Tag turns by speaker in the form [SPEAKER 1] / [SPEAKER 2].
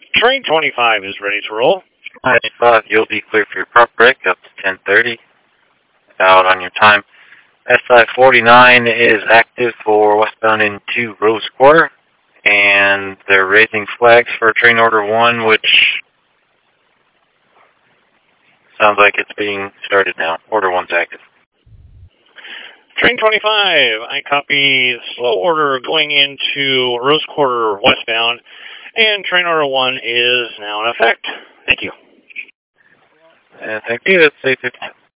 [SPEAKER 1] Train 25 is ready to roll.
[SPEAKER 2] I thought you'll be clear for your prop break up to 10:30. Out on your time. SI-49 is active for westbound into Rose Quarter, and they're raising flags for train order 1, which sounds like it's being started now. Order 1's active.
[SPEAKER 1] Train 25, I copy slow order going into Rose Quarter westbound, and train order 1 is now in effect. Thank you.
[SPEAKER 2] Thank you. That's safe.